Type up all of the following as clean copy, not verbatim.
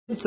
As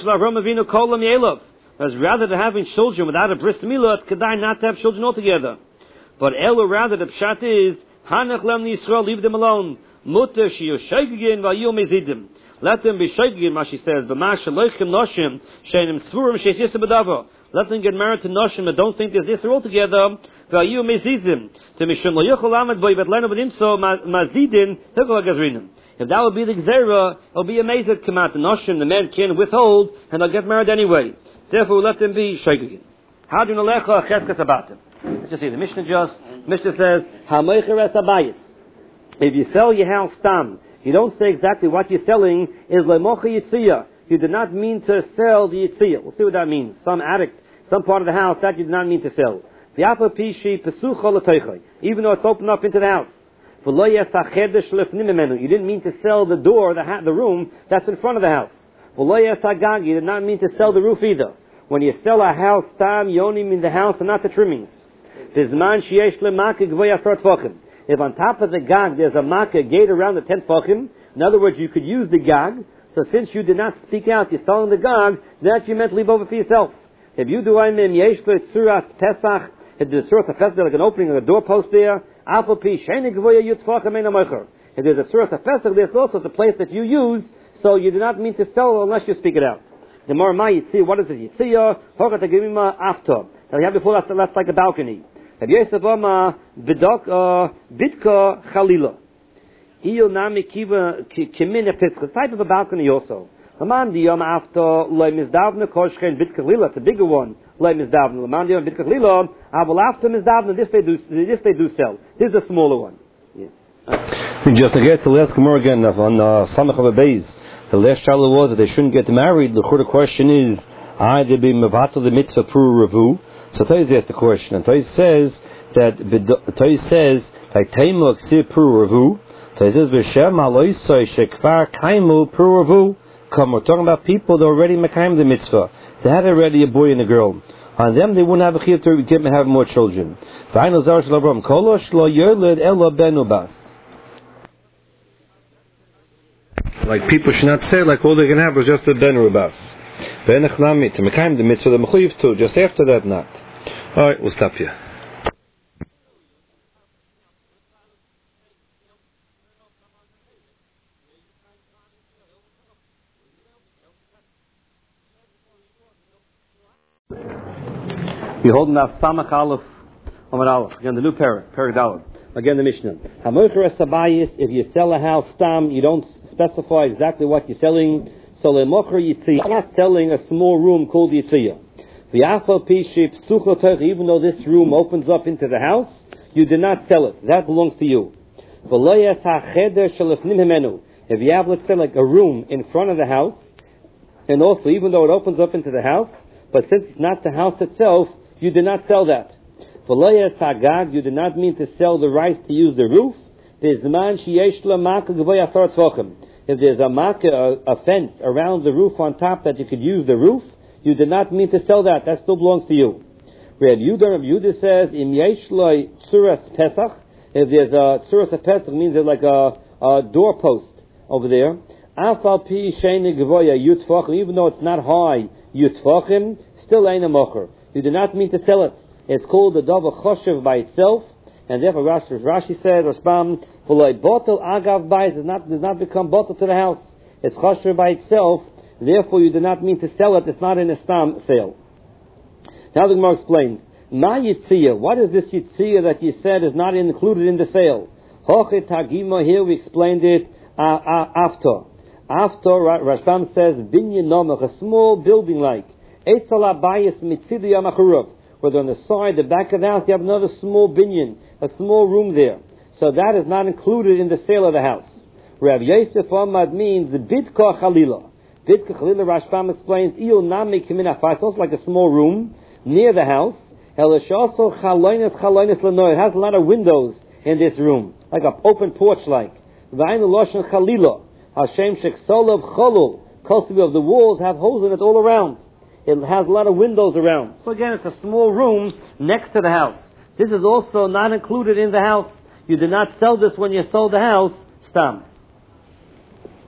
rather than having children without a bris milah, it kedai not to have children altogether. But Elo, rather, the pshat is, Hanach lem Yisrael, leave them alone. Mutter shiyu shaygin v'ayu mezidim. Let them be shaygin, Rashi says, b'mash shaloichim noshim, she'enim svurim she'es yisra b'dava. Let them get married to noshim and don't think there's yisra altogether, v'ayu mezidim. To mishum lo yuchol amad boi betlenu b'dimso mazidin, hikol ha'gazrinim. If that would be the gzera, it'll be amazing to come out. The noshim, the men can withhold, and they'll get married anyway. Therefore, let them be shaygin. How do you know lecha cheskas about them? Let's just see, the Mishnah says, HaMoicher es Abayis. If you sell your house tam, you don't say exactly what you're selling, is lemocha yitziyah. You did not mean to sell the yitziyah. We'll see what that means. Some attic, some part of the house, that you did not mean to sell. V'yapa pishi pesucha l'toichai. Even though it's open up into the house. V'lo yesach lefnim mimenu. You didn't mean to sell the door, the room, that's in front of the house. V'lo yesach gag. You did not mean to sell the roof either. When you sell a house tam, you only mean the house and not the trimmings. If on top of the gag there's a makkah gate around the 10 tefachim, in other words, you could use the gag. So since you did not speak out, you're selling the gag, that you meant to leave over for yourself. If you do yesh tzuras pesach, if there's a tzuras pesach like an opening of a doorpost there, if there's a tzuras pesach, there's also a place that you use, so you do not mean to sell unless you speak it out. The more yitziyah, what is it? Yitziyah, hokat hagimima after. Now you have before that's like a balcony. Rabbi Yosef Oma bitka chalila. Iyo nami kiva kimin epitzka. Type of a balcony also. Laman di yom after loy mizdavna koshchen bitka chalila. It's a bigger one. Loy mizdavna. Laman di yom bitka chalila. Aval after mizdavna. This they do sell. This is a smaller one. Yeah. We just get to the last Gemara again on Samach of Beis. The last shaila was that they shouldn't get married. The question is, they be mevatel the mitzvah pru revu. So Toys asks the question, and Toys says that like Taimu Aksir Puravu. Toys says B'Shem Aloisoi Shekvar Kaimu Puravu. Come, we're talking about people that already mekayim the mitzvah. They had already a boy and a girl. On them, they wouldn't have a chiyuv to have more children. V'Ainu Zar Shel Avram Kolosh Lo Yoled Elo Benubas. Like people should not say like all they can have was just a benubas. Benachnami to mekayim the mitzvah the mechuyev too. Just after that, not. All right, we'll stop here. We hold now Samach Aleph, Amar Aleph. Again, the new Perek Dalet. Again, the Mishnah. Hamoicher es Abayis. If you sell a house tam, you don't specify exactly what you're selling. So lemocher yitziyah. You're not selling a small room called yitziyah. Even though this room opens up into the house, you did not sell it. That belongs to you. If you have, let's say, like a room in front of the house, and also even though it opens up into the house, but since it's not the house itself, you did not sell that. You did not mean to sell the rights to use the roof. If there's a makkah, a fence around the roof on top that you could use the roof, you did not mean to sell that. That still belongs to you. Rabbi Yehuda says, "Im yesh lo tzuras pesach." If there's a tzuras pesach, means there's like a doorpost over there. Afal pi sheini gvoya yutfachim. Even though it's not high yutfachim, still ain't a mocher. You did not mean to sell it. It's called the davar choshev by itself, and therefore Rashi says, "Rashbam v'loy botel agav bayis does not become botel to the house. It's choshev by itself." Therefore, you did not mean to sell it. It's not in a stam sale. Now the Gemara explains. Ma yitziyah. What is this yitziyah that you said is not included in the sale? Hochet hagima. Here we explained it after. After, Rashbam says, binyan nomach, a small building like. Eitzel abayis mitzidi yamachurav. Whether on the side, the back of the house, you have another small binyan, a small room there. So that is not included in the sale of the house. Rav Yosef Ahmad means bidka chalila. Bidka Chalila, Rashbam explains, it's also like a small room near the house. It has a lot of windows in this room, like an open porch like. Chalila. Hashem Sheksolov Cholul. Custody of the walls have holes in it all around. It has a lot of windows around. So again, it's a small room next to the house. This is also not included in the house. You did not sell this when you sold the house. Stam.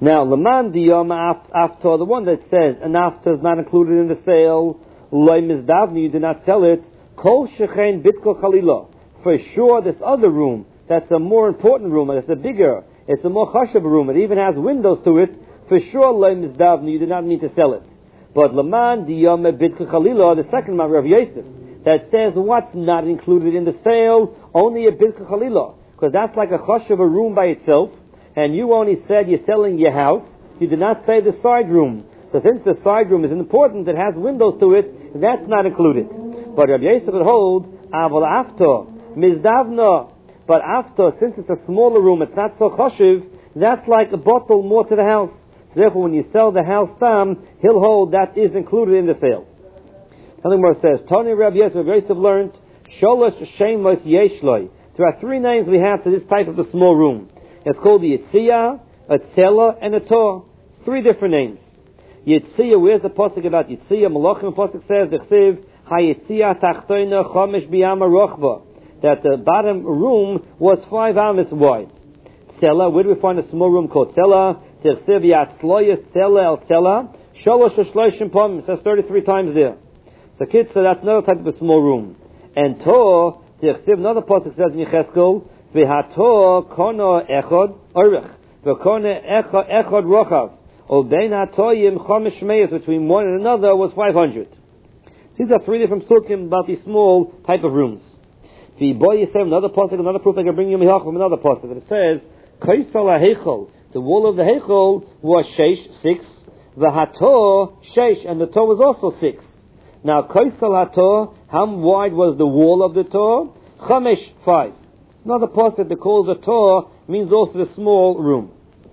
Now, Laman Diyam After, the one that says an after is not included in the sale, Loi Mizdavni, you do not sell it, Kol Shechen Bitko Chalila. For sure, this other room, that's a more important room, and it's a bigger, it's a more chashav room, it even has windows to it, for sure, Loi Mizdavni, you do not need to sell it. But Laman Diyam Bitko Chalila, the second man, Rav Yosef, that says what's not included in the sale, only a Bitko Chalila, because that's like a chashav room by itself, and you only said you're selling your house, you did not say the side room. So since the side room is important, it has windows to it, that's not included. But Rabbi Yosef would hold, Aval After, Mizdavna, but after, since it's a smaller room, it's not so chashiv, that's like a bottle more to the house. So therefore, when you sell the house tam, he'll hold that is included in the sale. Something more says, Tony Rabbi Yosef learned, Sholosh Shemos Yeshloi. There are three names we have to this type of a small room. It's called the Yitziyah, a Tzela, and a Tor. Three different names. Yitziyah, where's the pasuk about Yitziyah? Malachim pasuk says, D'chsiv, HaYitziyah Tachtoina Chomesh Biyama Rochba. That the bottom room was 5 amas wide. Tzela, where do we find a small room called Tzela? D'chsiv Yatzloyas Tzela El Tzela. Sholosh Shloshim Pom. It says 33 times there. So kids, so that's another type of a small room. And Tor, D'chsiv, another pasuk says in Yecheskel, V'hator kono echod orech, v'kono echod rochav, u'bein hatoyim chomesh shmeyos, between one and another was 500. These are three different psukim about these small type of rooms. V'boy yisem, another pasuk, another proof I can bring you mihach from another pasuk. It says, kaisal ha'heichol, the wall of the heichol was 6, v'hator 6, and the Torah was also 6. Now kaisal hator, how wide was the wall of the Torah? 5. Another pasuk that calls a Torah means also the small room.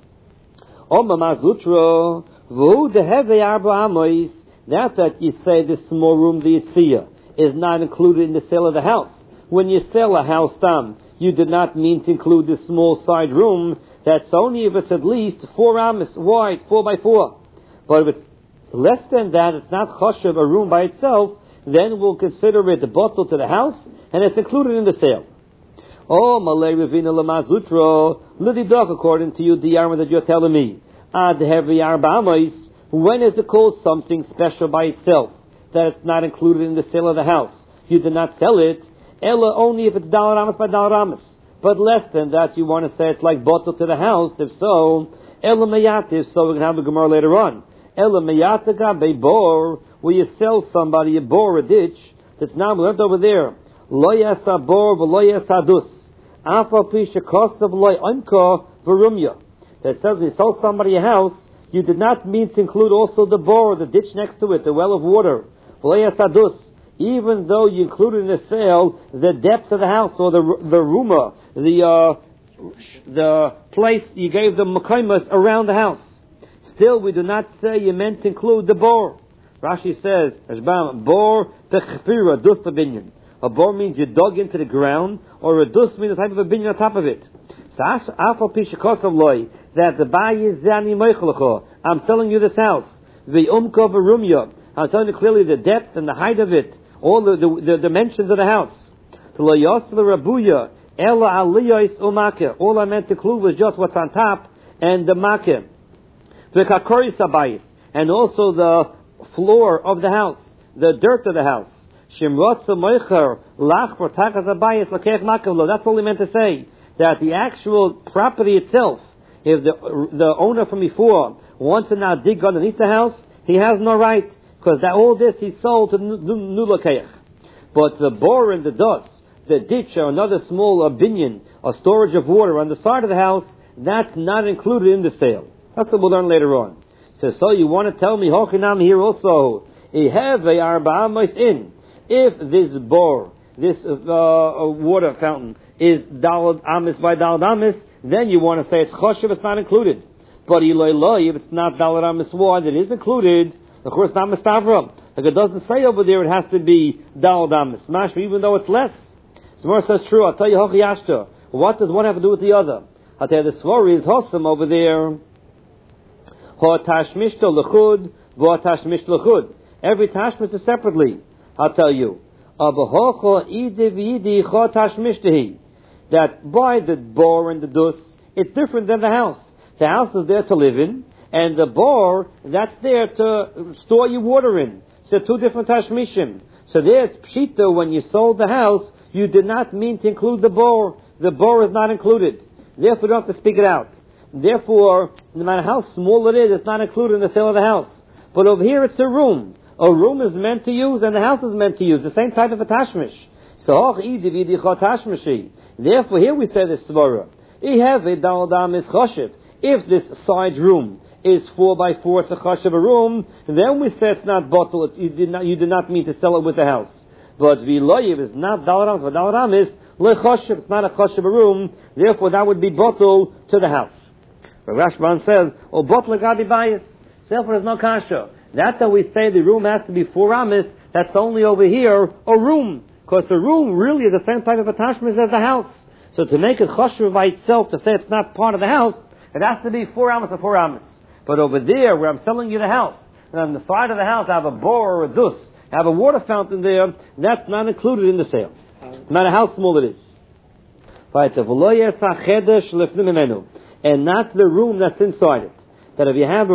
That you say the small room, the Yitziyah, is not included in the sale of the house. When you sell a house tam, you did not mean to include the small side room. That's only if it's at least 4 amas wide, 4 by 4. But if it's less than that, it's not chashav, a room by itself, then we'll consider it a bottle to the house, and it's included in the sale. Oh, Malay Ravina Lamazutro, Lididok, according to you, the yarmah that you're telling me. Ad heavy arba'amais, when is it called something special by itself, that it's not included in the sale of the house? You did not sell it, Ella only if it's dollar amas by dollar amas. But less than that, you want to say it's like bottle to the house. If so, Ella Mayatif, so we can have the Gemara later on. Ella Mayataga be bor, where you sell somebody a bore, a ditch, that's now left over there. Lo yasa bor, v'lo yasa dus. That says when you sold somebody a house, you did not mean to include also the bore, the ditch next to it, the well of water. Even though you included in the sale the depth of the house or the rumah, the place you gave the makaimas around the house. Still, we do not say you meant to include the bore. Rashi says, bore techpira dus binyan. A bore means you dug into the ground, or a dus means a type of a binyan on top of it. So, that the bayi zani meichlecho, I'm selling you this house. The umka v'rumya, I'm telling you clearly the depth and the height of it, all the dimensions of the house. All I meant to include was just what's on top and the makeh. And also the floor of the house, the dirt of the house. That's all he meant to say. That the actual property itself, if the owner from before wants to now dig underneath the house, he has no right, because all this he sold to Nulakeach. But the bore and the dust, the ditch, or another small binyan, a storage of water on the side of the house, that's not included in the sale. That's what we'll learn later on. So you want to tell me, Hochinam here also, if this bore, this water fountain, is dalad amis by dalad amis, then you want to say it's choshev, it's not included. But if it's not dalad amis wide, it is included. Of course, not mistavra. Like it doesn't say over there, it has to be dalad amis. Mashma, even though it's less. Smar says true. I'll tell you hochiyashta. What does one have to do with the other? I'll tell you the swari is hosam over there. Tashmishto lechud, tashmish lechud. Every tashmish is separately. I'll tell you. That by the bore and the dus, it's different than the house. The house is there to live in, and the bor, that's there to store your water in. So two different tashmishim. So there it's pshita, when you sold the house, you did not mean to include the bor. The bor is not included. Therefore, you don't have to speak it out. Therefore, no matter how small it is, it's not included in the sale of the house. But over here, it's a room. A room is meant to use, and the house is meant to use. The same type of a tashmish. So, therefore, here we say this svara. If this side room is 4x4, it's a chashav a room, then we say it's not bottle. You did not mean to sell it with the house. But v'loyev is not dalaram, but dalaram is lechashav. It's not a chashav a room. Therefore, that would be bottle to the house. But Rashban says, "O bottle gabi bias." Therefore, there's no kasha. That we say the room has to be 4 amis. That's only over here a room, because the room really is the same type of attachment as the house. So to make it chashuv by itself, to say it's not part of the house, it has to be 4 amis or 4 amis. But over there, where I'm selling you the house, and on the side of the house I have a bor or a dus, I have a water fountain there, that's not included in the sale, no matter how small it is. And not the room that's inside it. That if you have a